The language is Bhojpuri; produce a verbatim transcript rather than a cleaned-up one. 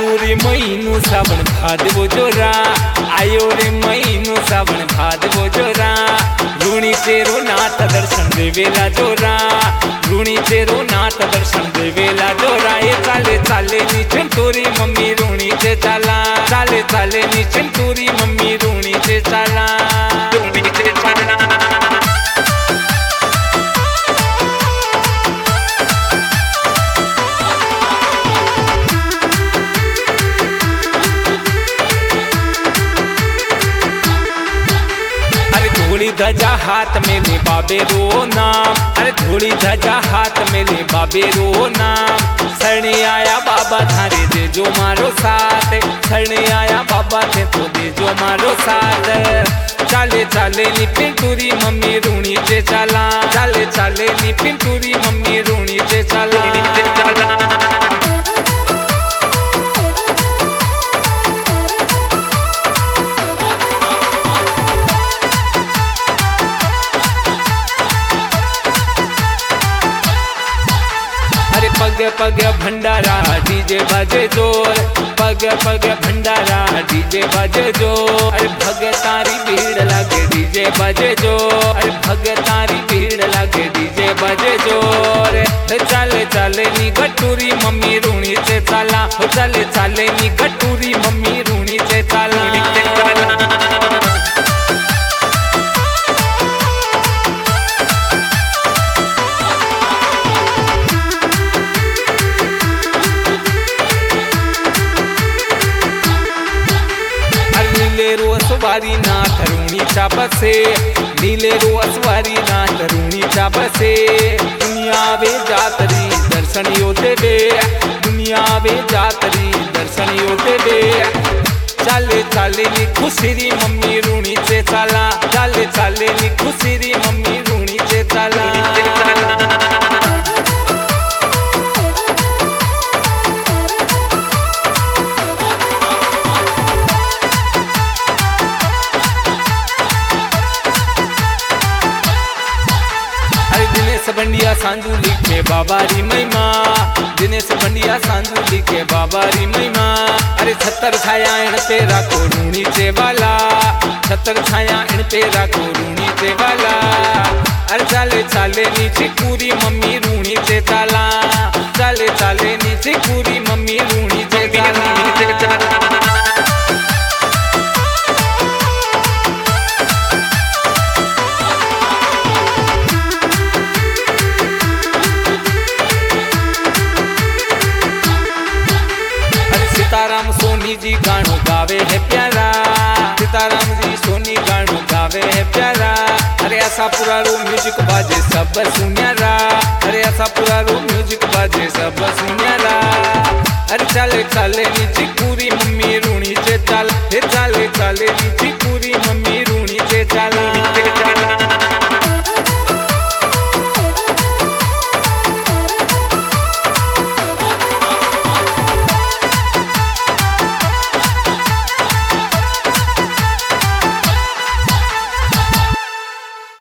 आयो रे महीनो सावन भादवो जोरा, आयो रे महीनो सावन भादवो जोरा। ऋणी तेरो नाथ दर्शन देवेला जोरा, ऋणी तेरो नाथ दर्शन देवेला जोरा। ये चाले चाले नीचे तुरी मम्मी ऋणी से चाला, चाले चाले नीचे तुरी मम्मी ऋणी से चाला, ऋणी से चाला। धूली धजा हाथ में ले बाबे रो नाम, अरे धूली धजा हाथ में ले बाबे रो नाम। शरणे आया बाबा थारे दे जो मारो साथ, शरणे आया बाबा थे तो दे जो मारो साथ। चाले चाले नी पिंटूरी मम्मी ऋणी से चाला, चाले चाले नी पिंटूरी मम्मी ऋणी से चाला, से चाला। पग पग भंडारा डीजे बाजे जोर, पग पग भंडारा डीजे बाजे जोर। अरे भगतारी भीड़ लागे डीजे बाजे जोर, अरे भगतारी भीड़ लागे डीजे बाजे जोर। चाले चाले नी गटूरी मम्मी ऋणी से चाला, चाले चाले नी गटूरी मम्मी ऋणी से चाला। नीले असवारी नाथ ऋणी चा बसे, नीले रो असवारी नाथ ऋणी चा बसे। दुनिया वे जातरी दर्शन यो देवे, दुनिया वे जातरी दर्शन यो देवे। चाले चाले नी खुशीरी मम्मी ऋणी से चाला, चाले चाले नी खुशीरी मम्मी ऋणी से चाला। बंडिया सांझू लिखे बाबारी महिमा, दिनेश बंडिया सांझू लिखे बाबारी महिमा। अरे छतर छाया इन पे राखो ऋणी से वाला, छतर छाया इन पे राखो ऋणी से वाला। अरे चाले चाले नीचे पूरी मम्मी ऋणी से चाला, चाले चाले नीचे पूरी मम्मी ऋणी से चाला। सीताराम सोनी जी गानो गावे है प्यारा, सीताराम जी सोनी गानो गावे है प्यारा। अरे ऐसा पूरा रो म्यूजिक बाजे सब सुन्यारा, अरे ऐसा पूरा रो म्यूजिक बाजे सब सुन्यारा। अरे चाले चाले नीचे